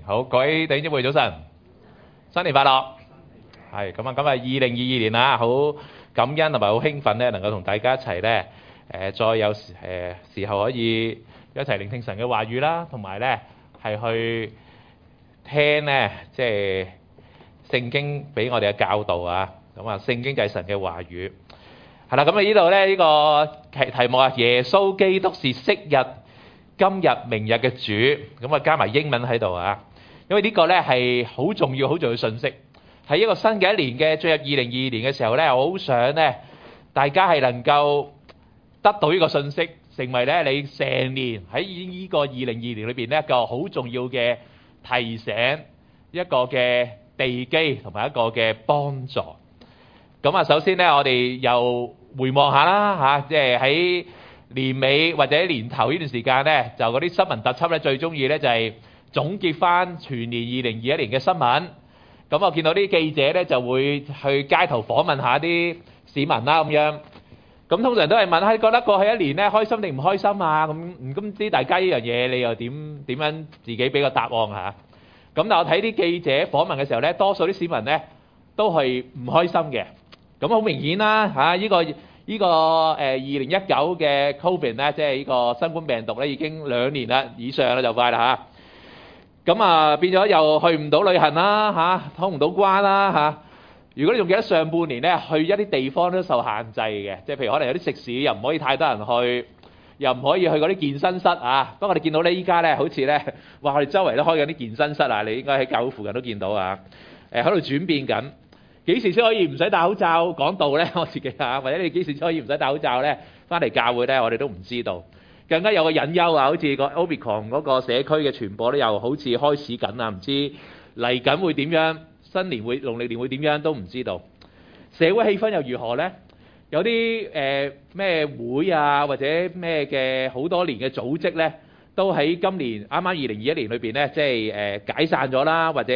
好，各位弟兄姊妹早晨，新年快樂。係咁啊，今日2022年啦，好感恩同埋好興奮咧，能夠同大家一齊咧，再有時候可以一齊聆聽神嘅話語啦，同埋咧係去聽咧，即係聖經俾我哋嘅教導啊。咁啊，聖經就係神嘅話語。係啦，咁啊呢度咧呢個題目啊，耶穌基督是昔日、今日、明日嘅主，咁啊加埋英文喺度啊。因為呢個咧係好重要、好重要嘅信息，喺一個新嘅一年嘅進入2022年嘅時候咧，我好想咧大家係能夠得到呢個信息，成為咧你成年喺呢個2022年裏邊呢一個好重要嘅提醒，一個嘅地基同埋一個嘅幫助。咁啊，首先咧我哋又回望下啦嚇，即係喺年尾或者年頭呢段時間咧，就嗰啲新聞特輯咧最中意咧就係總結翻全年2021年嘅新聞。咁我見到啲記者咧就會去街頭訪問下啲市民啦咁樣。咁通常都係問下覺得過去一年咧開心定唔開心啊？咁唔知大家呢樣嘢你又點樣自己俾個答案嚇？咁但我睇啲記者訪問嘅時候咧，多數啲市民咧都係唔開心嘅。咁好明顯啦嚇，呢個2019嘅 Covid 咧，即係呢個新冠病毒咧已經2年啦以上啦，就快啦嚇。咁啊變咗又去唔到旅行啦嚇，通唔到關啦嚇。如果你仲記得上半年咧，去一啲地方都受限制嘅，即係譬如可能有啲食肆又唔可以太多人去，又唔可以去嗰啲健身室啊。不過我哋見到咧依家咧好似咧，哇！我哋周圍都開緊啲健身室啊，你應該喺教會附近都見到啊。喺度轉變緊，幾時先可以唔使戴口罩講道咧？我自己啊，或者你幾時先可以唔使戴口罩咧？翻嚟教會咧，我哋都唔知道。更加有個隱憂啊，好似個 Omicron 嗰個社區嘅傳播咧，又好似開始緊啊，唔知嚟緊會點樣，新年會農曆年會點樣都唔知道。社會氣氛又如何咧？有啲咩會啊，或者咩嘅好多年嘅組織咧，都喺今年啱啱2021年裏邊咧，即係解散咗啦，或者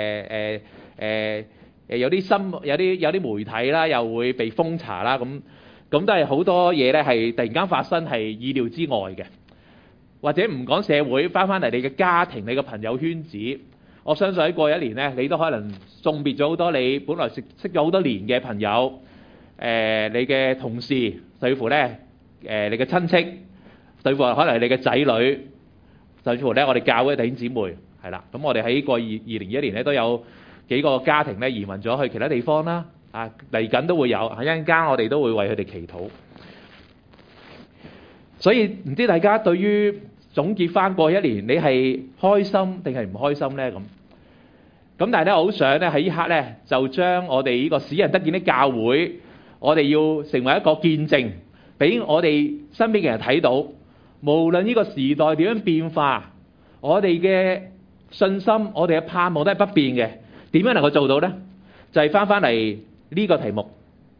有啲媒體啦，又會被封查啦，咁都係好多嘢咧，係突然間發生，係意料之外嘅。或者唔講社會，翻嚟你嘅家庭、你嘅朋友圈子，我相信喺過一年咧，你都可能送別咗好多你本來識咗好多年嘅朋友，你嘅同事，甚至乎咧你嘅親戚，甚至乎可能係你嘅仔女，甚至乎咧我哋教會嘅弟兄姊妹，係啦。咁我哋喺過2021年咧都有幾個家庭咧移民咗去其他地方啦，啊嚟緊都會有，喺一陣間我哋都會為佢哋祈禱。所以唔知大家對於總結翻過一年，你係開心定係唔開心咧？咁但係咧，我好想咧喺呢刻咧，就將我哋呢個使人得見的教會，我哋要成為一個見證，俾我哋身邊嘅人睇到，無論呢個時代點樣變化，我哋嘅信心、我哋嘅盼望都係不變嘅。點樣能夠做到咧？就係翻嚟呢個題目，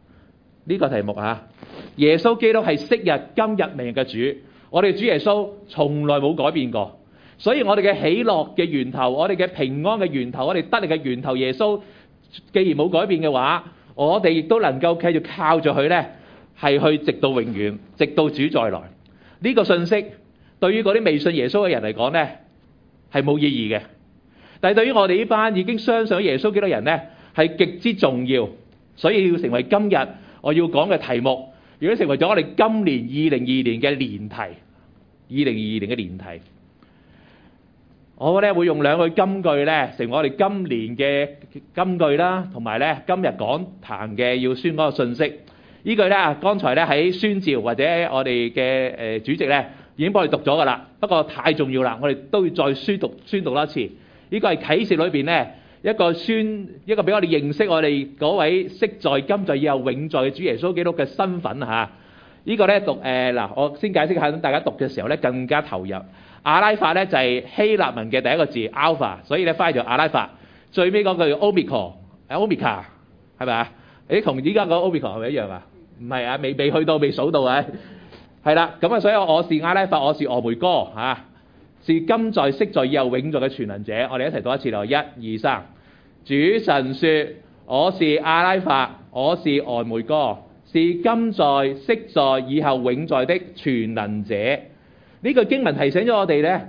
耶穌基督係昔日、今日、明日嘅主，我哋主耶穌從來冇改變過，所以我哋嘅喜樂嘅源頭，我哋嘅平安嘅源頭，我哋得力嘅源頭耶穌，既然冇改變嘅話，我哋亦都能夠繼續靠住佢咧，係去直到永遠，直到主再來。呢個信息對於嗰啲未信耶穌嘅人嚟講咧，係冇意義嘅，但係對於我哋呢班已經相信耶穌基督嘅人咧，係極之重要。所以要成為今日我要講嘅題目，如果成為咗我哋今年2022年嘅年題，2022年嘅年題，我咧會用2句金句咧，成為我哋今年嘅金句啦，同埋咧今日講壇嘅要宣嗰個信息。呢句咧，剛才咧喺宣召或者我哋嘅主席咧已經幫你讀咗㗎啦，不過太重要啦，我哋都要再宣讀多一次。呢個係啟示裏邊咧一個俾我哋認識我哋嗰位昔在、今在、以後永在嘅主耶穌基督嘅身份嚇。呢個咧讀嗱，我先解釋下，等大家讀嘅時候咧更加投入。阿拉法咧就係希臘文嘅第一個字 alpha， 所以咧翻譯做阿拉法。最尾嗰句 omicron 係咪啊？你同依家個 omicron 係咪一樣啊？唔係啊，未去到，未數到啊。係啦，咁啊，所以我是阿拉法，我是俄梅哥嚇。是今在、昔在、以後永在嘅全能者，我哋一齊讀一次咯，1、2、3。主神說：我是阿拉法，我是俄梅哥，是今在、昔在、以後永在的全能者。呢句經文提醒咗我哋咧，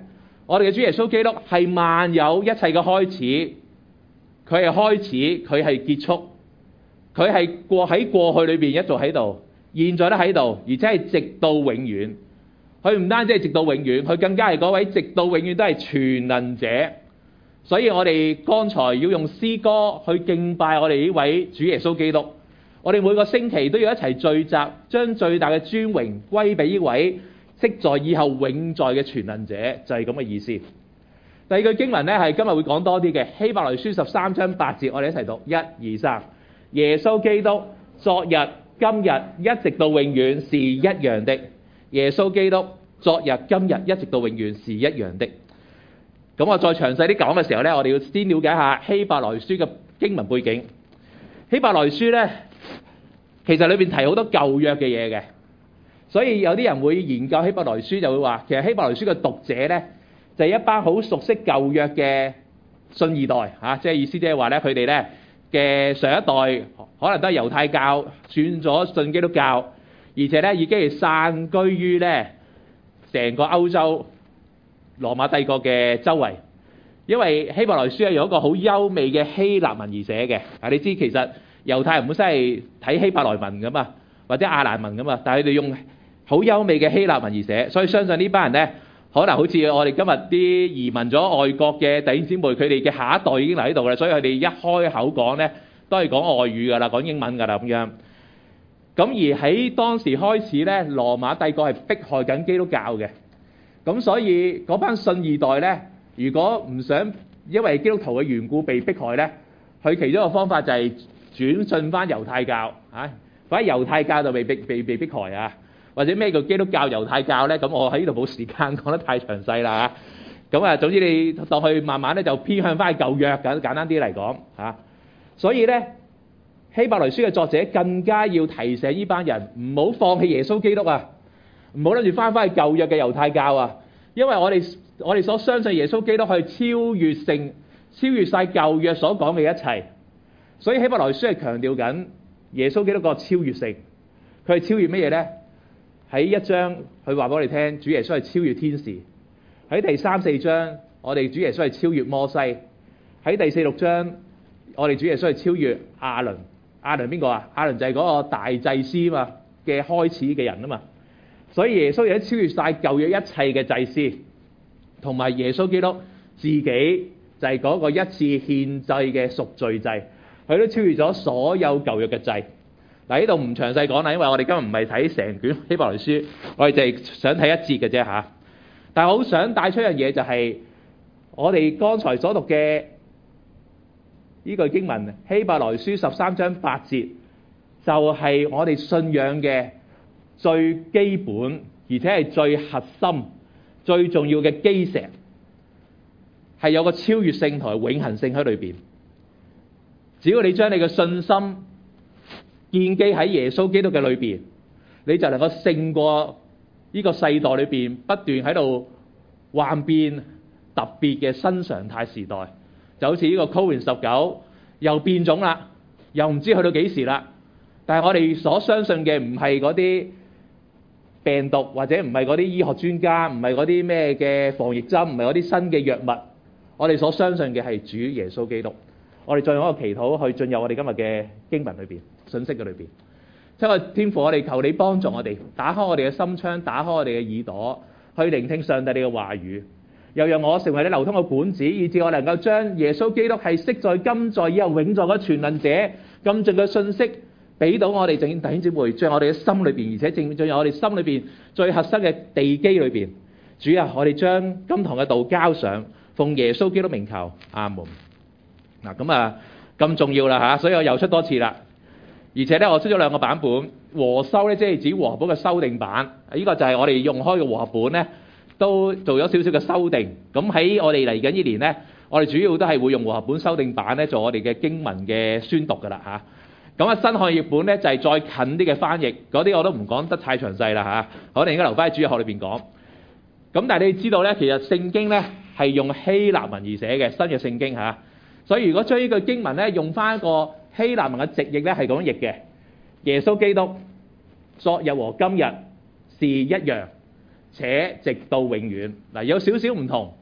我哋嘅主耶穌基督係萬有一切嘅開始，佢係開始，佢係結束，佢係喺過去裏邊一直喺度，現在都喺度，而且係直到永遠。佢唔單止係直到永遠，佢更加係嗰位直到永遠都係全能者。所以我哋剛才要用詩歌去敬拜我哋呢位主耶穌基督。我哋每個星期都要一齊聚集，將最大嘅尊榮歸俾呢位昔在以後永在嘅全能者，就係咁嘅意思。第二句經文呢，係今日會講多啲嘅，希伯來書13章8節，我哋一齊讀1、2、3。耶穌基督昨日、今日一直到永遠是一樣的。耶穌基督昨日、今日一直到永遠是一樣的。咁我再詳細啲講嘅時候呢，我哋要先了解下希伯來書嘅經文背景。希伯來書呢，其實裏邊提好多舊約嘅嘢嘅，所以有啲人會研究希伯來書就會話，其實希伯來書嘅讀者呢，就係一班好熟悉舊約嘅信二代嚇，即係意思即係話呢，佢哋呢嘅上一代可能都係猶太教轉咗信基督教，而且呢已經係散居於呢成個歐洲羅馬帝國嘅周圍。因為希伯來書係用一個好優美嘅希臘文而寫嘅。你知其實猶太人本身係睇希伯來文噶嘛，或者亞蘭文噶嘛，但係佢哋用好優美嘅希臘文而寫，所以相信呢班人呢，可能好似我哋今日啲移民咗外國嘅弟兄姊妹，佢哋嘅下一代已經嚟喺度啦，所以佢哋一開口講呢，都係講外語噶啦，講英文噶啦咁樣。咁而喺當時開始呢，羅馬帝國係迫害緊基督教嘅，咁所以嗰班信二代呢，如果唔想因為基督徒嘅緣故被迫害呢，佢其中一個方法就係轉信翻猶太教嚇，反正猶太教就被迫害啊，或者咩叫基督教猶太教呢？咁我喺呢度冇時間講得太詳細啦嚇。咁總之你落去慢慢咧就偏向翻舊約，簡單啲嚟講嚇。所以呢，希伯來書嘅作者更加要提醒呢班人唔好放棄耶穌基督啊，唔好諗住翻去舊約嘅猶太教啊，因為我哋所相信耶穌基督係超越晒舊約所講嘅一切。所以希伯來書係強調緊耶穌基督個超越性，佢係超越乜嘢呢？喺1章佢話俾我哋聽，主耶穌係超越天使；喺第3、4章，我哋主耶穌係超越摩西；喺第4、6章，我哋主耶穌係超越亞倫。亞倫邊個啊？亞倫就係嗰個大祭司嘛嘅開始嘅人啊嘛。所以耶穌亦都超越晒舊約一切嘅祭司，同埋耶穌基督自己就係嗰個一次獻祭嘅贖罪祭。佢都超越咗所有舊約嘅祭。嗱，呢度唔詳細講啦，因為我哋今日唔係睇成卷希伯來書，我哋就係想睇一節嘅啫嚇。但係我好想帶出一樣嘢，就係我哋剛才所讀嘅呢句經文，希伯來書13章8節，就係我哋信仰嘅最基本，而且係最核心、最重要嘅基石，係有個超越性同埋永恆性喺裏邊。只要你將你嘅信心建基喺耶穌基督嘅裏邊，你就能夠勝過呢個世代裏邊不斷喺度幻變特別嘅新常態時代。就好似呢個 COVID-19又變種啦，又唔知去到幾時啦。但係我哋所相信嘅唔係嗰啲病毒，或者唔係嗰啲醫學專家，唔係嗰啲咩嘅防疫針，唔係嗰啲新嘅藥物。我哋所相信嘅係主耶穌基督。我哋再用一個祈禱去進入我哋今日嘅經文裏邊、信息嘅裏邊。親愛嘅天父，我哋求你幫助我哋，打開我哋嘅心窗，打開我哋嘅耳朵，去聆聽上帝你嘅話語。又讓我成為你流通嘅管子，以致我能夠將耶穌基督係昔在、今在、以後永在嘅全能者咁盡嘅信息，俾到我哋弟兄姊妹，進入我哋嘅心裏邊，而且正進入我哋心裏邊最核心嘅地基裏邊。主啊，我哋將今堂嘅道交上，奉耶穌基督名求，阿門。嗱咁重要啦嚇，所以我又出多次啦。而且咧，我出咗2個版本，和修咧即係指和合本嘅修訂版。呢個就係我哋用開嘅和合本咧，都做咗少少嘅修訂。咁喺我哋嚟緊呢年咧，我哋主要都係會用和合本修訂版咧做我哋嘅經文嘅宣讀噶啦嚇。咁新漢譯本咧就係再近啲嘅翻譯，嗰啲我都唔講得太詳細啦嚇。我哋應該留翻喺主日學裏邊講。咁但係你知道咧，其實聖經咧係用希臘文而寫嘅新嘅聖經嚇。所以如果將呢句經文咧用翻一個希臘文嘅直譯咧，係咁譯嘅：耶穌基督昨日和今日是一樣，且直到永遠。嗱，有少少唔同，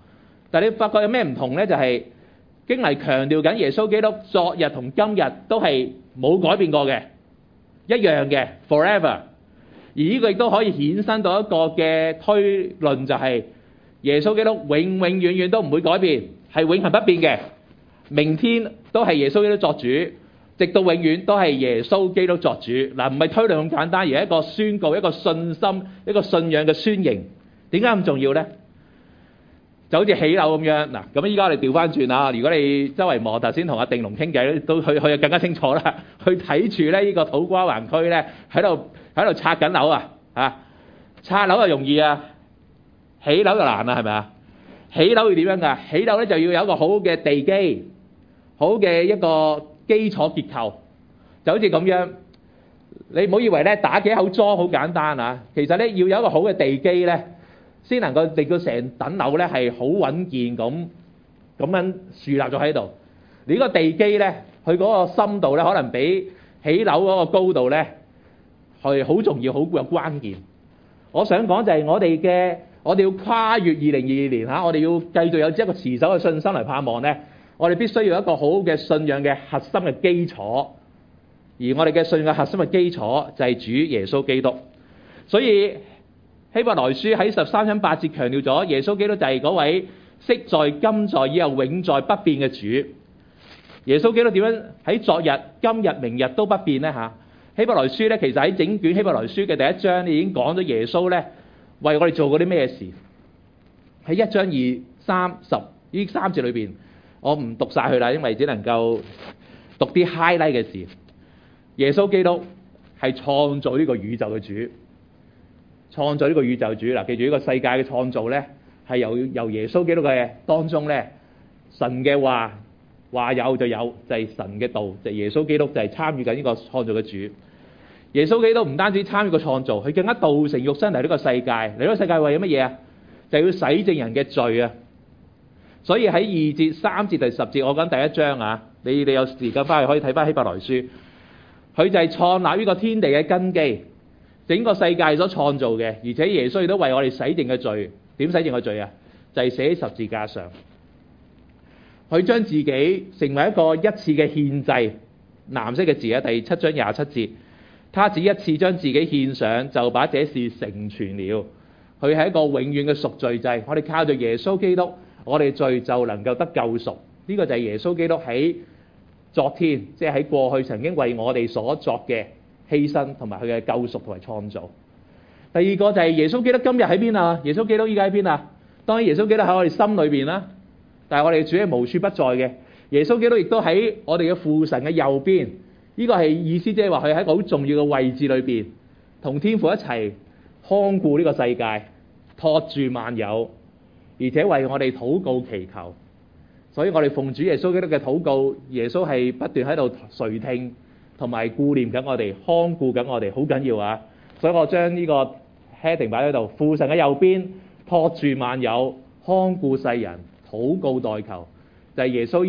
但係你發覺有咩唔同咧？就係經文強調緊耶穌基督昨日同今日都係冇改變過嘅，一樣嘅 forever。而呢個亦都可以衍生到一個嘅推論，就係耶穌基督永永遠遠都唔會改變，係永恆不變嘅。明天都係耶穌基督作主，直到永遠都係耶穌基督作主。嗱，唔係推論咁簡單，而係一個宣告、一個信心、一個信仰嘅宣認。點解咁重要呢？就好似起樓咁樣嗱，咁依家我哋調翻轉啊！如果你周圍望，頭先同阿定龍傾偈都佢就更加清楚啦。去睇住咧呢個土瓜灣區咧喺度拆緊樓啊！拆樓就容易啊，起樓就難啊，係咪啊？起樓要點樣㗎？起樓咧就要有一個好嘅地基，好嘅一個基礎結構，就好似咁樣。你唔好以為咧打幾口樁好簡單啊！其實咧要有一個好嘅地基咧，先能夠令到成棟樓咧係好穩健咁樣樹立咗喺度。你呢個地基咧，佢嗰個深度咧，可能比起樓嗰個高度咧係好重要、好有關鍵。我想講就係我哋要跨越2022年嚇，我哋要繼續有一個持守嘅信心嚟盼望咧。我哋必須要有一個好嘅信仰嘅核心嘅基礎，而我哋嘅信仰核心嘅基礎就係主耶穌基督。所以希伯來書喺13章8節強調咗耶穌基督就係嗰位昔在、今在、以後永在不變嘅主。耶穌基督點樣喺昨日、今日、明日都不變呢？嚇？希伯來書咧，其實喺整卷希伯來書嘅第一章已經講咗耶穌咧為我哋做過啲咩事。喺1章2、3、10呢3節裏邊，我唔讀晒佢啦，因為只能夠讀啲 highlight 嘅事。耶穌基督係創造呢個宇宙嘅主。創造呢個宇宙主嗱，記住呢個世界嘅創造咧，係由耶穌基督嘅當中咧，神嘅話有就有，就係神嘅道，就係耶穌基督就係參與緊呢個創造嘅主。耶穌基督唔單止參與個創造，佢更加道成肉身嚟呢個世界，嚟呢個世界為咗乜嘢啊？就係要洗淨人嘅罪啊！所以喺2節、3節、第10節，我講第一章啊，你有時間翻去可以睇翻希伯來書，佢就係創立呢個天地嘅根基。整個世界所創造嘅，而且耶穌亦都為我哋洗淨嘅罪。點洗淨嘅罪啊？就係寫喺十字架上。佢將自己成為一個一次嘅獻祭，藍色嘅字啊，第7章27節。他只一次將自己獻上，就把這事成全了。佢係一個永遠嘅贖罪祭。我哋靠著耶穌基督，我哋罪就能夠得救贖。呢個就係耶穌基督喺昨天，即係喺過去曾經為我哋所作嘅犧牲同埋佢嘅救贖同埋創造。第二個就係耶穌基督今日喺邊啊？耶穌基督依家喺邊啊？當然耶穌基督喺我哋心裏邊啦，但係我哋主係無處不在嘅。耶穌基督亦都喺我哋嘅父神嘅右邊。呢個係意思，即係話佢喺一個好重要嘅位置裏邊，同天父一齊看顧呢個世界，托住萬有，而且為我哋禱告祈求。所以我哋奉主耶穌基督嘅禱告，耶穌係不斷喺度垂聽同埋顧念緊我哋，看顧緊我哋，好緊要啊！所以我將呢個 heading 擺喺度，父神嘅右邊，托住萬有，看顧世人，禱告代求，就係耶穌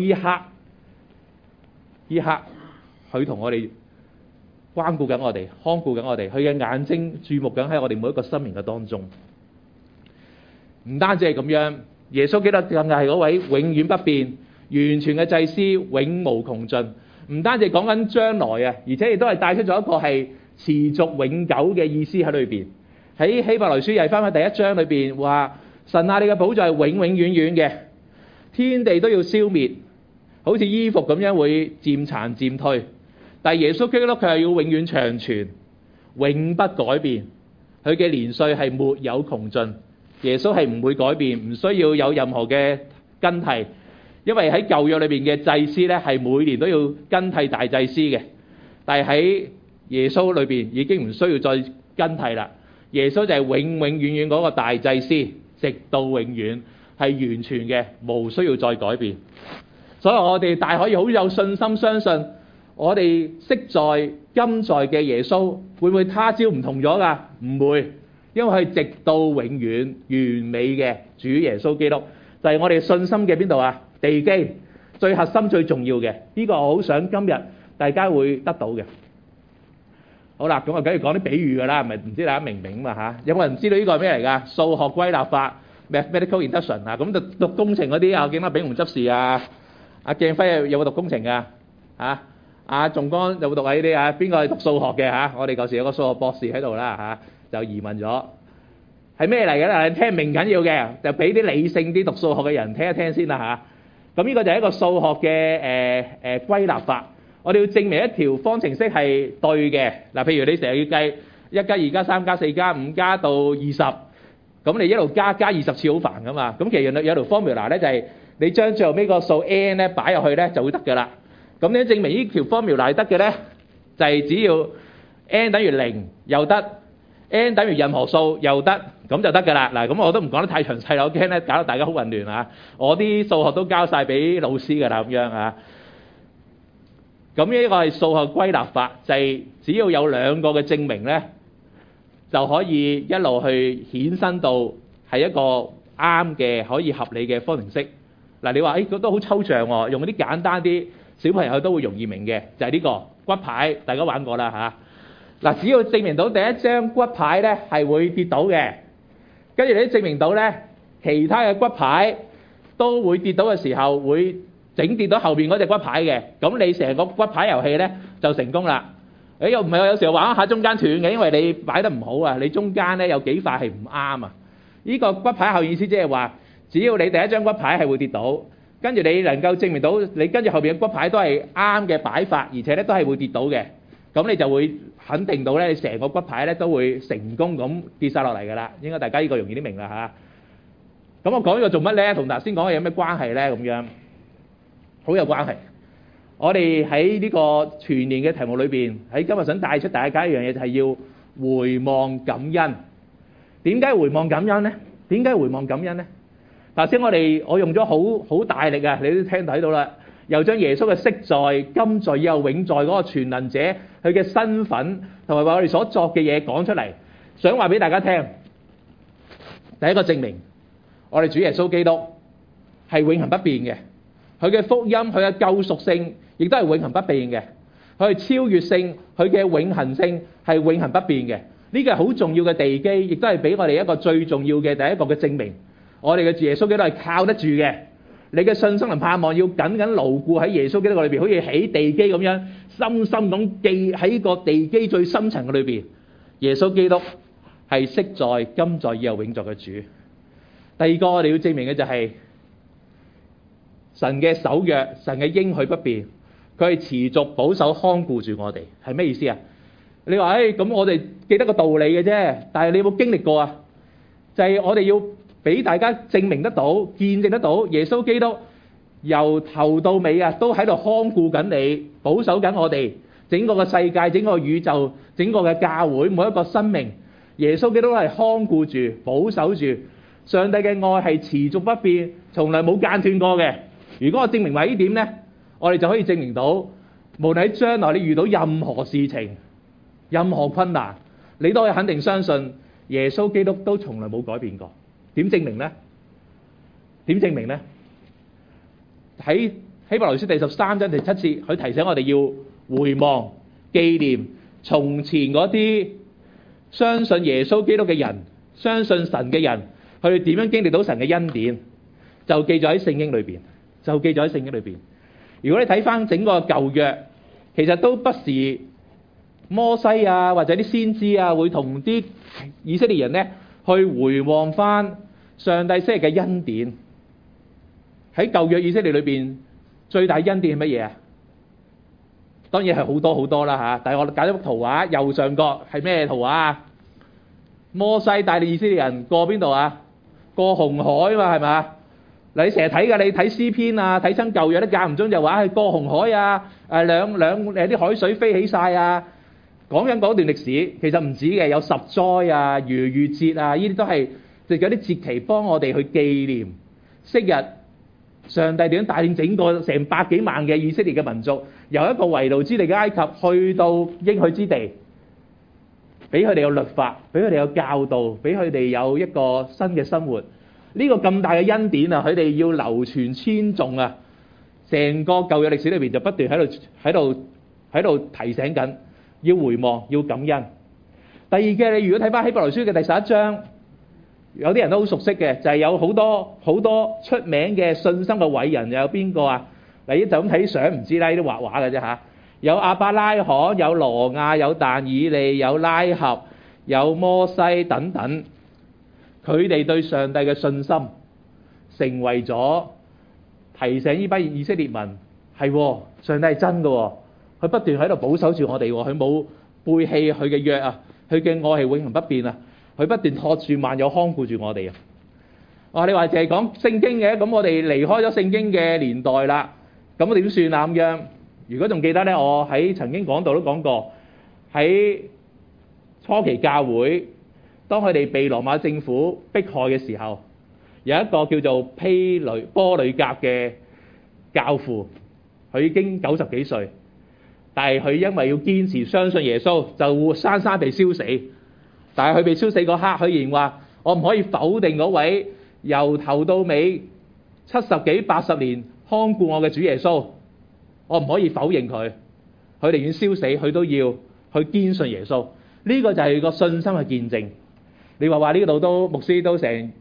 依刻佢同我哋關顧緊我哋，看顧緊我哋，佢嘅眼睛注目緊喺我哋每一個生命嘅當中。唔單止係咁樣，耶穌基督更係嗰位永遠不變、完全嘅祭司，永無窮盡。唔單止講緊將來啊，而且亦都係帶出咗一個係持續永久嘅意思喺裏邊。喺希伯來書又係翻返第一章裏邊話：神啊，你嘅寶座係永永遠遠嘅，天地都要消滅，好似衣服咁樣會漸殘漸退。但係耶穌基督佢係要永遠長存，永不改變。佢嘅年歲係沒有窮盡。耶穌係唔會改變，唔需要有任何嘅更替。因為喺舊約裏邊嘅祭司咧，係每年都要更替大祭司嘅。但係喺耶穌裏邊已經唔需要再更替啦。耶穌就係永永遠遠嗰個大祭司，直到永遠係完全嘅，無需要再改變。所以我哋大可以好有信心相信，我哋昔在今在嘅耶穌會唔會他朝唔同咗㗎？唔會，因為佢直到永遠完美嘅主耶穌基督就係我哋信心嘅邊度啊？地基最核心最重要嘅呢個，我好想今日大家會得到嘅。好啦，咁啊，梗係講啲比喻㗎啦，唔知大家明唔明嘛嚇？有冇人知道呢個係咩嚟㗎？數學歸納法 medical induction 啊，咁就讀工程嗰啲啊，我見阿炳雄執事啊，阿鏡輝有冇讀工程㗎？嚇，阿仲剛有冇讀啊？呢啲啊，邊個係讀數學嘅嚇？我哋舊時有個數學博士喺度啦嚇，就移民咗。係咩嚟嘅咧？聽唔明緊要嘅，就俾啲理性啲讀數學嘅人聽一聽先啦嚇。咁呢個就係一個數學嘅歸納法。我哋要證明一條方程式係對嘅。嗱，譬如你成日要計1加2加3加4加5加到20，咁你一路加20次好煩噶嘛。咁其實有條 formula 咧，就係你將最後尾個數 n 咧擺入去咧就會得㗎啦。咁你證明呢條 formula 係得嘅咧，就係只要 n 等於0又得，n 等於任何數又得，咁就得㗎啦。嗱，咁我都唔講得太詳細啦，我驚咧搞到大家好混亂啊。我啲數學都交曬俾老師㗎啦，咁樣啊。咁呢個係數學歸納法，就係只要有兩個嘅證明咧，就可以一路去衍生到係一個啱嘅可以合理嘅方程式。嗱，你話誒都好抽象喎，用嗰啲簡單啲小朋友都會容易明嘅，就係呢個骨牌，大家玩過啦嚇。嗱，只要證明到第一張骨牌咧係會跌倒嘅，跟住你都證明到咧其他嘅骨牌都會跌倒嘅時候會整跌到後邊嗰隻骨牌嘅，咁你成個骨牌遊戲咧就成功啦。誒又唔係話有時候玩一下中間斷嘅，因為你擺得唔好啊，你中間咧有幾塊係唔啱啊。呢個骨牌後意思即係話，只要你第一張骨牌係會跌倒，跟住你能夠證明到你跟住後邊嘅骨牌都係啱嘅擺法，而且咧都係會跌倒嘅，咁你就會肯定到咧你成個骨牌咧都會成功咁跌曬落嚟㗎啦。應該大家呢個容易啲明啦嚇。咁我講呢個做乜咧？同頭先講嘅有咩關係咧？咁樣好有關係。我哋喺呢個全年嘅題目裏邊，喺今日想帶出大家一樣嘢，就係要回望感恩。點解回望感恩咧？點解回望感恩咧？頭先我用咗好大力啊！你都聽睇到啦，又將耶穌嘅昔在、今在、以後永在嗰個全能者佢嘅身份，同埋話我哋所作嘅嘢講出嚟，想話俾大家聽。第一個證明，我哋主耶穌基督係永恆不變嘅，佢嘅福音、佢嘅救贖性，亦都係永恆不變嘅。佢係超越性，佢嘅永恆性係永恆不變嘅。呢個係好重要嘅地基，亦都係俾我哋一個最重要嘅第一個嘅證明。我哋嘅主耶穌基督係靠得住嘅。你嘅信心同盼望要緊緊牢固喺耶穌基督裏邊，好似起地基咁樣，深深咁記喺個地基最深層嘅裏邊。耶穌基督係昔在、今在、以後永在嘅主。第二個我哋要證明嘅就係神嘅守約，神嘅應許不變，佢係持續保守看顧住我哋。係咩意思啊？你話咁我哋記得個道理嘅啫，但係你有冇經歷過啊？就係我哋要俾大家證明得到、見證得到，耶穌基督由頭到尾啊，都喺度看顧緊你，保守緊我哋整個嘅世界、整個宇宙、整個嘅教會每一個生命。耶穌基督係看顧住、保守住。上帝嘅愛係持續不變，從來冇間斷過嘅。如果我證明埋呢點呢，我哋就可以證明到，無論喺將來你遇到任何事情、任何困難，你都可以肯定相信耶穌基督都從來冇改變過。點證明呢？點證明呢？喺希伯來書第13章第7節，佢提醒我哋要回望、紀念從前嗰啲相信耶穌基督嘅人、相信神嘅人，佢哋點樣經歷到神嘅恩典，就記載喺聖經裏邊。就記載喺聖經裏邊。如果你睇翻整個舊約，其實都不時摩西啊或者啲先知啊會同啲以色列人咧去回望翻上帝昔日嘅恩典。喺舊約以色列裏邊最大恩典係乜嘢啊？當然係好多好多啦嚇。但係我搞咗幅圖畫，右上角係咩圖畫啊？摩西帶領以色列人過邊度啊？過紅海嘛，係咪？嗱，你成日睇㗎，你睇詩篇啊，睇親舊約都間唔中就話係過紅海啊，兩啲海水飛起晒啊。講緊嗰段歷史，其實唔止嘅，有十災啊、逾越節啊，呢啲都係就有啲節期幫我哋去紀念昔日上帝點樣帶領整個成百幾萬嘅以色列嘅民族，由一個為奴之地嘅埃及去到應許之地，俾佢哋有律法，俾佢哋有教導，俾佢哋有一個新嘅生活。呢個咁大嘅恩典啊，佢哋要流傳千頌啊！成個舊約歷史裏邊就不斷喺度提醒緊，要回望，要感恩。第二嘅，你如果睇翻希伯來書嘅第11章， 有啲人都好熟悉嘅，就係有好多好多出名嘅信心嘅偉人，又有邊個啊？你就咁睇相唔知啦，呢啲畫畫嘅啫嚇。有亞伯拉罕，有挪亞，有但以利，有拉合，有摩西等等，佢哋對上帝嘅信心成為咗提醒呢班以色列民係上帝係真嘅，佢不斷喺度保守住我哋，佢冇背棄佢嘅約啊，佢嘅愛係永恆不變啊，佢不斷托住萬有看顧住我哋啊！你話淨係講聖經嘅，咁我哋離開咗聖經嘅年代啦，咁我點算啊？咁樣，如果仲記得咧，我喺曾經講道都講過，喺初期教會，當佢哋被羅馬政府迫害嘅時候，有一個叫做波呂革嘅教父，佢已經90幾歲，但係佢因為要堅持相信耶穌，就活生生被燒死。但係佢被燒死嗰刻，佢仍然話：我唔可以否定嗰位由頭到尾70幾80年看顧我嘅主耶穌，我唔可以否認佢。佢寧願燒死，佢都要去堅信耶穌。呢個就係個信心嘅見證。你話呢度都牧師都成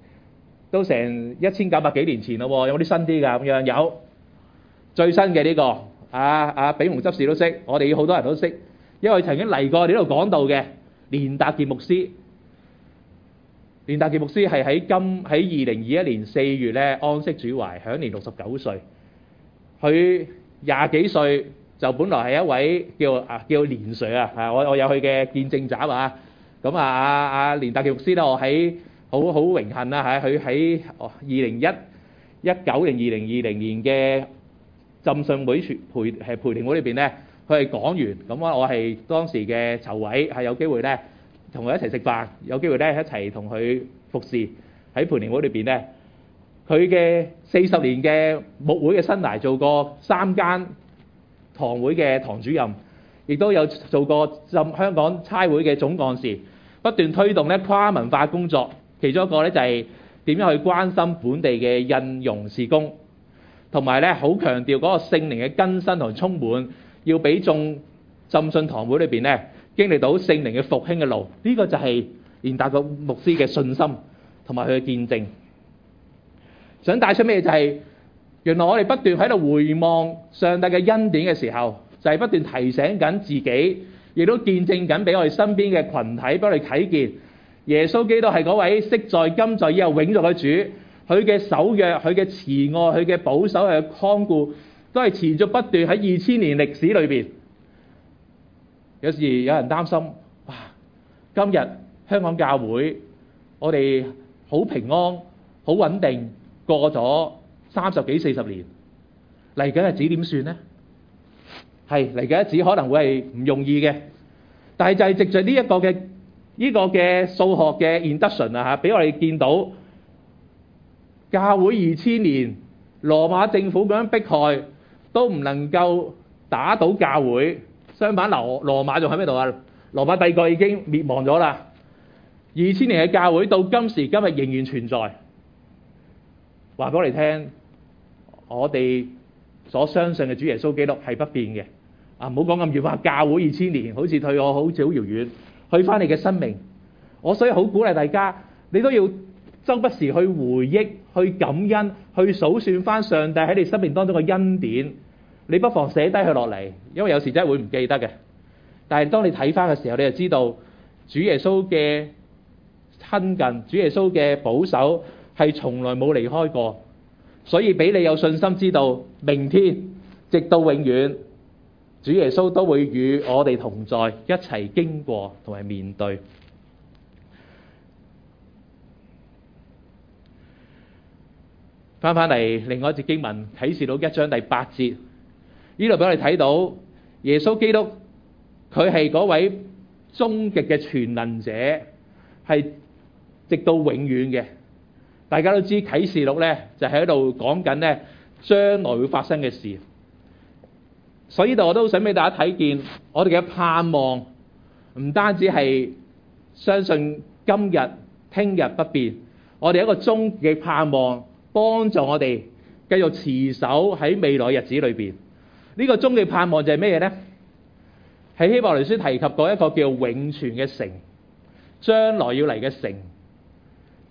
1900幾年前咯，有冇啲新啲㗎？咁樣有最新嘅呢個比蒙執事都識，我哋好多人都識，因為曾經嚟過我哋呢度講道嘅連達傑牧師。連達傑牧師係喺2021年4月咧安息主懷，享年69歲。佢20幾歲就本來係一位叫連 Sir 啊，我有佢嘅見證集啊。咁連達傑牧師咧，我喺好榮幸啦嚇，佢喺2019定2020年嘅浸信會培靈會裏邊咧，佢係講員。咁我係當時嘅籌委，係有機會咧同佢一齊食飯，有機會咧一齊同佢服侍喺培靈會裏邊咧。佢嘅40年嘅牧會嘅生涯，做過3間堂會嘅堂主任，亦都有做過香港差會嘅總幹事，不斷推動咧跨文化工作。其中一個咧就係點樣去關心本地嘅印傭事工，同埋咧好強調嗰個聖靈嘅更新同充滿，要俾眾浸信堂會裏邊咧經歷到聖靈嘅復興嘅路。呢個就係連達個牧師嘅信心同埋佢嘅見證。想帶出咩就係原來我哋不斷喺度回望上帝嘅恩典嘅時候，就係不斷提醒緊自己，亦都見證緊俾我哋身邊嘅群體，俾我哋睇見耶穌基督係嗰位昔在今在以後永在嘅主。佢嘅守約、佢嘅慈愛、佢嘅保守、佢嘅看顧，都係持續不斷喺2000年歷史裏邊。有時有人擔心，哇！今日香港教會我哋好平安、好穩定，過咗30幾40年，嚟緊日子點算呢？係嚟緊日子可能會係唔容易嘅，但係就係藉著呢個嘅數學嘅 induction 啊嚇，俾我哋見到教會2000年羅馬政府咁樣迫害，都唔能夠打倒教會。相反，羅馬仲喺邊度啊？羅馬帝國已經滅亡咗啦。2000年嘅教會到今時今日仍然存在。話俾我哋聽，我哋所相信嘅主耶穌基督係不變嘅。唔好講咁遠，話教會2000年好似對我好似好遙遠。去翻你嘅生命，我所以好鼓勵大家，你都要周不時去回憶、去感恩、去數算翻上帝喺你生命當中嘅恩典。你不妨寫低佢落嚟，因為有時真係會唔記得嘅。但係當你睇翻嘅時候，你就知道主耶穌嘅親近、主耶穌嘅保守係從來冇離開過。所以俾你有信心知道，明天直到永遠，主耶穌都會與我哋同在，一齊經過同埋面對。翻嚟另外一節經文，啟示錄1章第8節，呢度俾我哋睇到耶穌基督，佢係嗰位終極嘅全能者，係直到永遠嘅。大家都知啟示錄咧就喺度講緊咧將來會發生嘅事。所以呢度我都想俾大家睇見，我哋嘅盼望唔單止係相信今日、聽日不變，我哋有一個終極嘅盼望，幫助我哋繼續持守喺未來日子裏邊。呢個終極盼望就係咩嘢呢？喺希伯來書提及過一個叫永存嘅城，將來要嚟嘅城。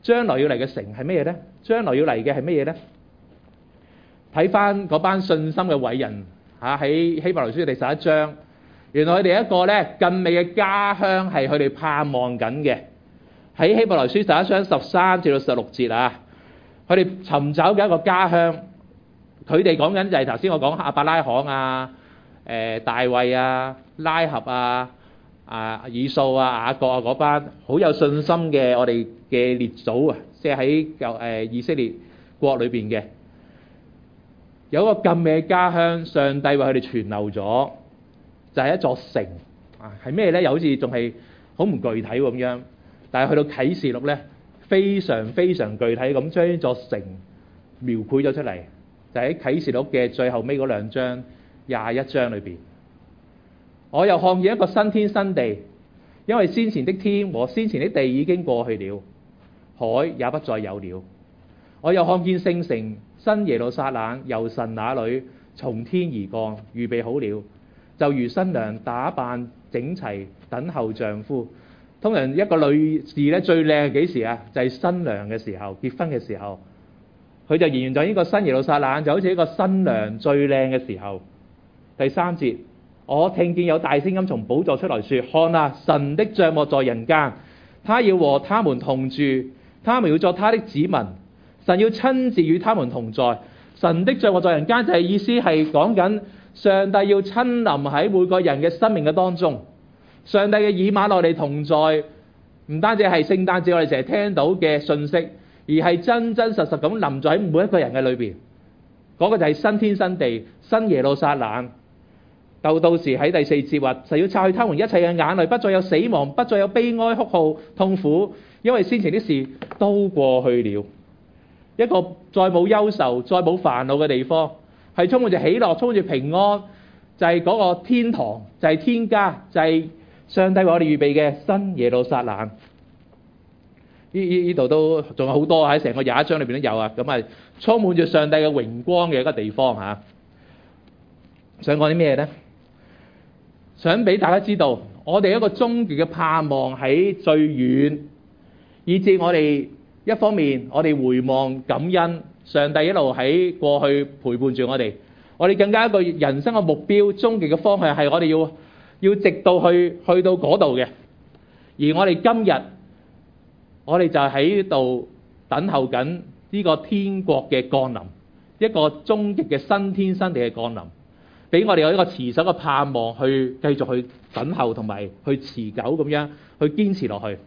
將來要嚟嘅城係咩嘢呢？將來要嚟嘅係咩嘢呢？睇翻嗰班信心嘅偉人喺希伯來書第11章，原來佢哋一個咧更美嘅家鄉係佢哋盼望緊嘅。喺希伯來書11章13至到16節啊，佢哋尋找嘅一個家鄉，佢哋講緊就係頭先我講亞伯拉罕啊、大衛啊、拉合啊、以掃啊、雅各啊嗰班好有信心嘅我哋嘅列祖啊，即係喺以色列國裏邊嘅，有一個咁美嘅家鄉，上帝為佢哋存留咗，就係一座城啊，係咩咧？又好似仲係好唔具體咁樣。但係去到啟示錄咧，非常非常具體咁將呢座城描繪咗出嚟，就喺啟示錄嘅最後尾嗰2章21章裏邊。我又看見一個新天新地，因為先前的天和先前的地已經過去了，海也不再有了。我又看見聖城新耶路撒冷由神那裏從天而降，預備好了，就如新娘打扮整齊等候丈夫。通常一個女士咧最靚係幾時啊？就係新娘嘅時候，結婚嘅時候，佢就形容咗呢個新耶路撒冷就好似一個新娘最靚嘅時候。第3節，我聽見有大聲音從寶座出來說：看啊，神的帳幕在人間，他要和他們同住，他們要作他的子民，神要親自與他們同在。神的帳幕在人間就係意思係講緊上帝要親臨喺每個人嘅生命嘅當中。上帝嘅以馬內利同在，唔單止係聖誕節我哋成日聽到嘅信息，而係真真實實咁臨在喺每一個人嘅裏邊。嗰個就係新天新地、新耶路撒冷。到時喺第4節話，就要擦去他們一切嘅眼淚，不再有死亡，不再有悲哀、哭號、痛苦，因為先前的事都過去了。一個再冇憂愁、再冇煩惱嘅地方，係充滿住喜樂、充滿住平安，就係嗰個天堂，就係天家，就係上帝為我哋預備嘅新耶路撒冷。呢度都仲有好多喺成個21章裏邊都有啊，咁啊充滿住上帝嘅榮光嘅一個地方嚇。想講啲咩呢？想俾大家知道，我哋一個終極嘅盼望喺最遠，以至我哋一方面我哋回望感恩，上帝一路喺過去陪伴住我哋。我哋更加一個人生嘅目標，終極嘅方向係我哋要直到去到嗰度嘅。而我哋今日，我哋就喺度等候緊呢個天國嘅降臨，一個終極嘅新天新地嘅降臨，俾我哋有一個持守嘅盼望，去繼續去等候同埋去持久咁樣去堅持落去。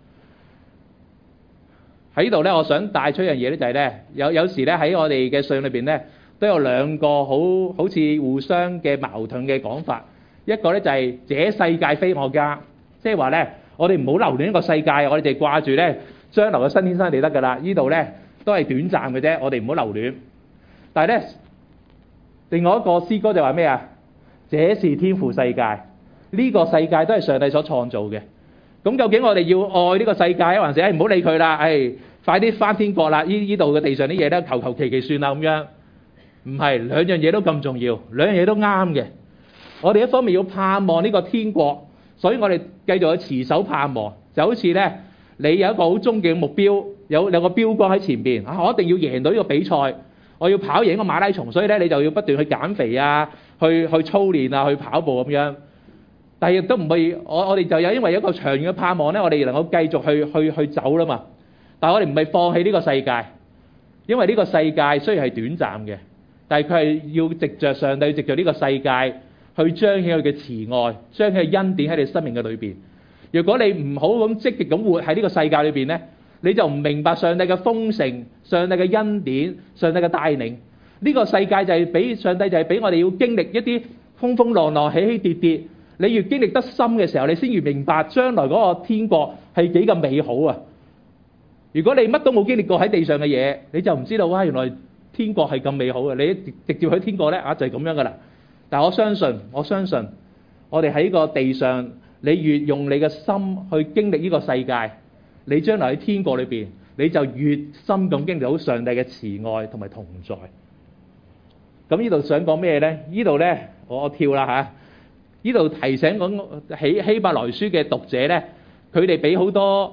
喺呢度咧，我想帶出一樣嘢咧，就係咧有時咧喺我哋嘅信裏邊咧，都有兩個好似互相嘅矛盾嘅講法。一個咧就係這世界非我家，即係話咧我哋唔好留戀呢個世界，我哋淨係掛住咧將來嘅新天新地得㗎啦。呢度咧都係短暫嘅啫，我哋唔好留戀。但係咧另外一個詩歌就話咩啊？這是天父世界，呢個世界都係上帝所創造嘅。咁究竟我哋要愛呢個世界，還是唔好理佢啦？快啲返天國啦！呢度嘅地上啲嘢咧，求求其其算啦咁樣。唔係，兩樣嘢都咁重要，兩樣嘢都啱嘅。我哋一方面要盼望呢個天國，所以我哋繼續去持守盼望。就好似咧，你有一個好終極嘅目標，有個標杆喺前邊啊！我一定要贏到呢個比賽，我要跑贏個馬拉松，所以咧你就要不斷去減肥啊，去操練啊，去跑步咁樣。但係亦都唔係，我哋就有因為一個長遠嘅盼望咧，我哋能夠繼續去走啦嘛。但係我哋唔係放棄呢個世界，因為呢個世界雖然係短暫嘅，但係佢係要藉着上帝，藉着呢個世界去彰顯佢嘅慈愛，彰顯佢恩典喺你生命嘅裏邊。如果你唔好咁積極咁活喺呢個世界裏邊咧，你就唔明白上帝嘅豐盛、上帝嘅恩典、上帝嘅帶領。呢個世界就係俾上帝就係俾我哋要經歷一啲風風浪浪、起起跌跌。你越經歷得深嘅時候，你先越明白將來嗰個天國係幾咁美好啊！如果你乜都冇經歷過喺地上嘅嘢，你就唔知道哇！原來天國係咁美好嘅。你直接去天國咧就係咁樣噶啦。但係我相信，我哋喺個地上，你越用你嘅心去經歷呢個世界，你將來喺天國裏邊，你就越深咁經歷到上帝嘅慈愛同埋同在。咁呢度想講咩咧？呢度咧我跳啦嚇。呢度提醒講希伯來書嘅讀者咧，佢哋俾好多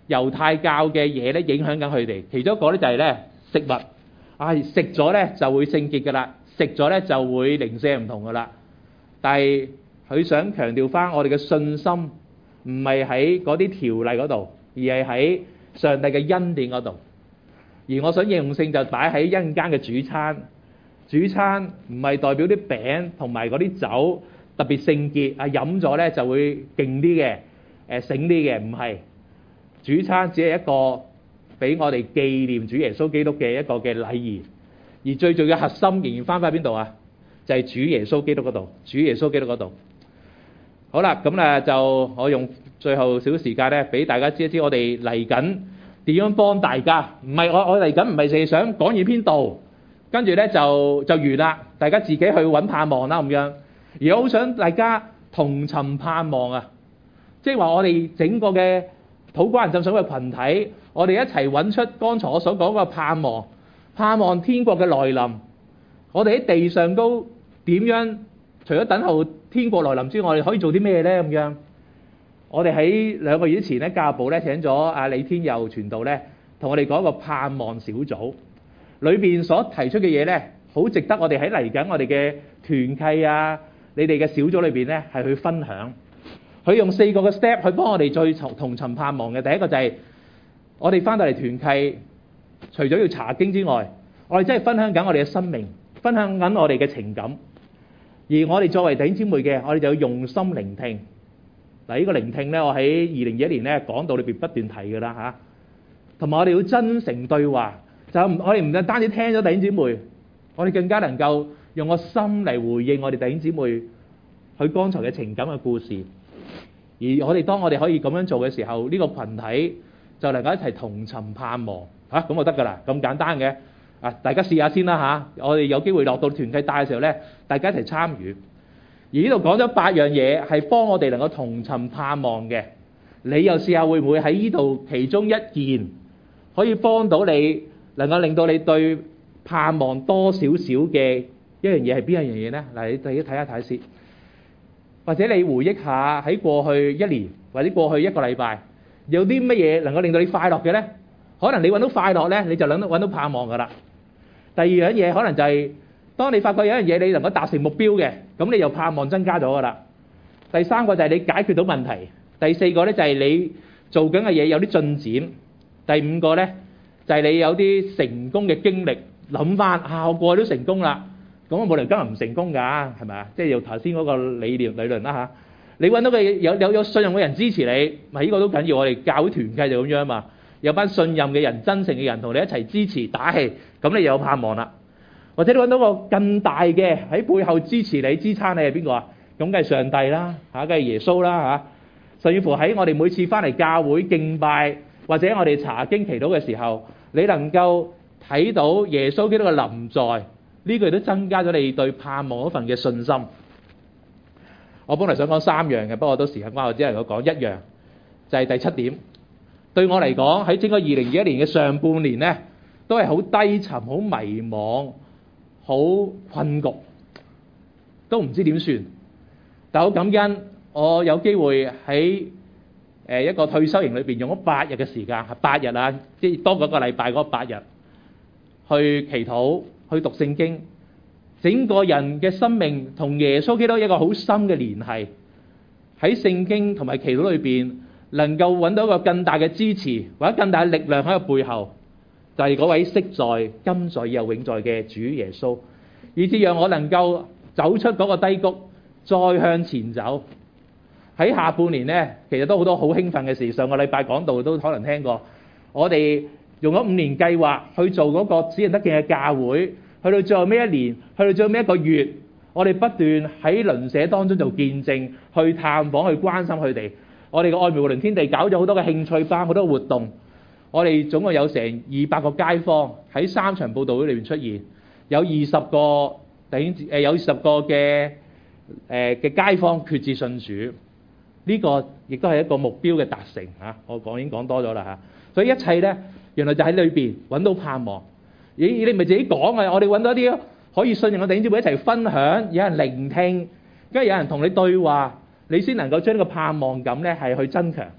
猶太教嘅嘢咧影響緊佢哋。其中一個咧就係咧食物，食咗咧就會聖潔噶啦，食咗咧就會零舍唔同噶啦。但係佢想強調翻我哋嘅信心唔係喺嗰啲條例嗰度，而係喺上帝嘅恩典嗰度。而我想應用性就擺喺一陣間嘅主餐。主餐唔係代表啲餅同埋嗰啲酒特別聖潔，飲咗咧就會勁啲嘅，醒啲嘅，唔係。主餐只係一個俾我哋紀念主耶穌基督嘅一個嘅禮儀，而最重要嘅核心仍然翻返邊度啊？就係主耶穌基督嗰度，主耶穌基督嗰度。好啦，咁咧就我用最後少少時間咧，俾大家知一知我哋嚟緊點樣幫大家。唔係我嚟緊唔係淨係想講完篇道，跟住咧就完啦，大家自己去揾盼望啦咁樣。而我好想大家同尋盼望啊，即係話我哋整個嘅土瓜灣浸信會嘅羣體，我哋一齊揾出剛才我所講嘅盼望，盼望天國嘅來臨。我哋喺地上都點樣？除咗等候天國來臨之外，我哋可以做啲咩咧？咁樣，我哋喺2個月之前咧，教育部咧請咗阿李天佑傳道咧，同我哋講一個盼望小組，裏邊所提出嘅嘢咧，好值得我哋喺嚟緊我哋嘅團契啊，你哋嘅小組裏邊咧係去分享。佢用4個嘅 step 去幫我哋再同尋盼望嘅。第一個就係我哋翻到嚟團契，除咗要查經之外，我哋真係分享緊我哋嘅生命，分享緊我哋嘅情感。而我哋作為弟兄姊妹嘅，我哋就要用心聆聽。嗱，呢個聆聽咧，我喺2021年咧講道裏邊不斷提㗎啦嚇。同埋我哋要真誠對話，就我哋唔單止聽咗弟兄姊妹，我哋更加能夠用個心嚟回應我哋弟兄姊妹佢剛才嘅情感嘅故事。而當我哋可以咁樣做嘅時候，呢個羣體就能夠一齊同尋盼望嚇，咁就得㗎啦，咁簡單嘅。大家試下先啦嚇，我哋有機會落到團契帶嘅時候咧，大家一齊參與。而呢度講咗8樣嘢係幫我哋能夠同尋盼望嘅，你又試下會唔會喺呢度其中一件可以幫到你，能夠令到你對盼望多少少嘅一樣嘢係邊一樣嘢咧？嗱，你自己睇下睇先，或者你回憶下喺過去1年或者過去1個禮拜有啲乜嘢能夠令到你快樂嘅咧？可能你揾到快樂咧，你就揾到盼望㗎啦。第二樣嘢可能就係，當你發覺有一樣嘢你能夠達成目標嘅，咁你又盼望增加咗㗎啦。第三個就係你解決到問題。第四個咧就係你做緊嘅嘢有啲進展。第五個咧就係你有啲成功嘅經歷，諗翻我過去都成功啦，咁我冇理由今日唔成功㗎，係咪啊？即係用頭先嗰個理論啦嚇。你揾到嘅有信任嘅人支持你，咪呢個都緊要。我哋教會團契就咁樣嘛。有班信任嘅人、真誠嘅人同你一齊支持打氣，咁你又有盼望啦。或者你揾到個更大嘅喺背後支持你、支撐你係邊個啊？咁梗係上帝啦，梗係耶穌啦嚇。甚至乎喺我哋每次翻嚟教會敬拜，或者我哋查經祈禱嘅時候，你能夠睇到耶穌基督嘅臨在，呢個亦都增加咗你對盼望嗰份嘅信心。我本來想講3樣嘅，不過都時間關係，我只能夠講1樣，就係第7點。對我嚟講，喺整個2021年嘅上半年咧，都係好低沉、好迷茫、好困局，都唔知點算。但好感恩，我有機會喺一個退休營裏邊用咗8日嘅時間，係8日啊，即係多過一個禮拜嗰8日，去祈禱、去讀聖經，整個人嘅生命同耶穌基督一個好深嘅聯繫，喺聖經同埋祈禱裏邊。能夠揾到一個更大嘅支持，或者更大嘅力量喺個背後，就係嗰位昔在、今在又永在嘅主耶穌，以至讓我能夠走出嗰個低谷，再向前走。喺下半年呢，其實都好多好興奮嘅事。上個禮拜講道都可能聽過，我哋用咗5年計劃去做嗰個使人得見嘅教會，去到最後尾1年，去到最後尾1個月，我哋不斷喺鄰舍當中做見證，去探訪、去關心佢哋。我哋嘅愛苗活靈天地搞咗好多嘅興趣班，好多活動。我哋總共有成200個街坊喺3場佈道會裏面出現，有20個嘅街坊決志信主。呢個亦都係一個目標嘅達成嚇。我已經講多咗啦嚇。所以一切咧，原來就喺裏邊揾到盼望。你唔係自己講嘅，我哋揾到一啲可以信任嘅弟兄姊妹一齊分享，有人聆聽，跟住有人同你對話。你先能夠將呢個盼望感咧係去增強。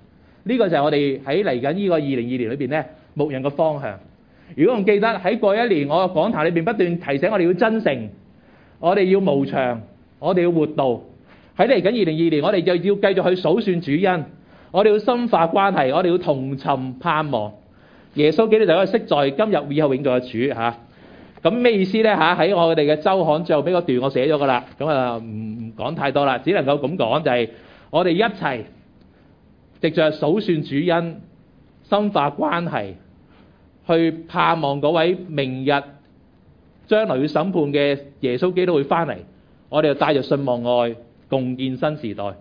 呢個就係我哋喺嚟緊呢個2022年裏邊咧牧養嘅方向。如果仲記得喺過一年我嘅講壇裏邊不斷提醒我哋要真誠，我哋要無償，我哋要活道。喺嚟緊2022年，我哋就要繼續去數算主恩，我哋要深化關係，我哋要同尋盼望。耶穌基督就係昔在、今日、以後永在嘅主嚇。咁咩意思咧嚇？喺我哋嘅週刊最後尾嗰段我寫咗噶啦，咁啊唔講太多啦，只能夠咁講就係我哋一齊藉著數算主恩，深化關係，去盼望嗰位明日將來要審判嘅耶穌基督會翻嚟，我哋就帶着信望愛共建新時代。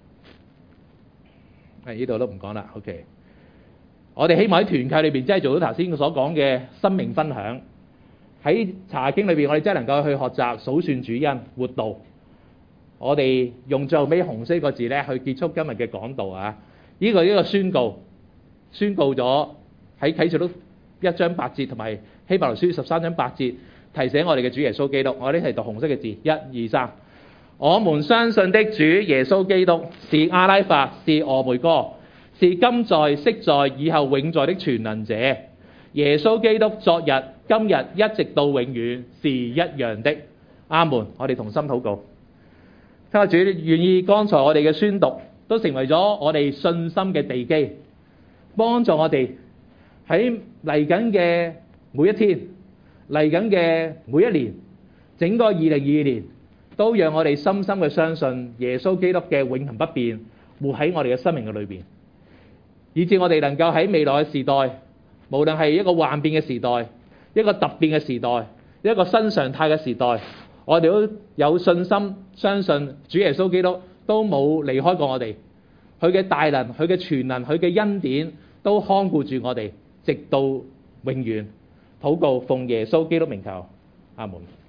呢度都唔講啦 ，OK。我哋希望喺團契裏邊真係做到頭先所講嘅生命分享。喺查經裏邊，我哋真係能夠去學習數算主恩活道。我哋用最後尾紅色個字咧去結束今日嘅講道啊！呢個宣告咗喺啟示錄1章8節同埋希伯來書13章8節提醒我哋嘅主耶穌基督。我哋一齊讀紅色嘅字，1、2、3。我們相信的主耶穌基督是阿拉法，是俄梅哥，是今在、昔在、以後永在的全能者。耶穌基督昨日、今日一直到永遠是一樣的。阿門。我哋同心禱告。親愛主，願意剛才我哋嘅宣讀都成為咗我哋信心嘅地基，幫助我哋喺嚟緊嘅每一天、嚟緊嘅每一年、整個2022年，都讓我哋深深嘅相信耶穌基督嘅永恆不變，活喺我哋嘅生命嘅裏邊，以致我哋能夠喺未來嘅時代，無論係一個幻變嘅時代、一個突變嘅時代、一個新常態嘅時代，我哋都有信心相信主耶穌基督都冇離開過我哋，佢嘅大能、佢嘅全能、佢嘅恩典都看顧住我哋，直到永遠。禱告奉耶穌基督名求，阿門。